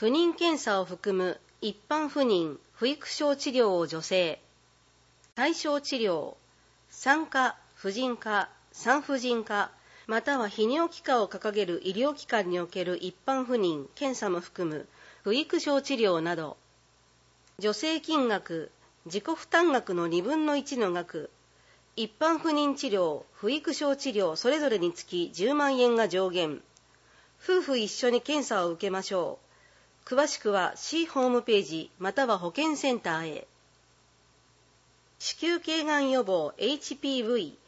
不妊検査を含む一般不妊・不育症治療を助成。対象治療、産科・婦人科、産婦人科、または泌尿器科を掲げる医療機関における一般不妊・検査も含む不育症治療など。助成金額、自己負担額の2分の1の額。一般不妊治療、不育症治療それぞれにつき10万円が上限。夫婦一緒に検査を受けましょう。詳しくは市ホームページまたは保健センターへ。子宮頸がん予防 HPV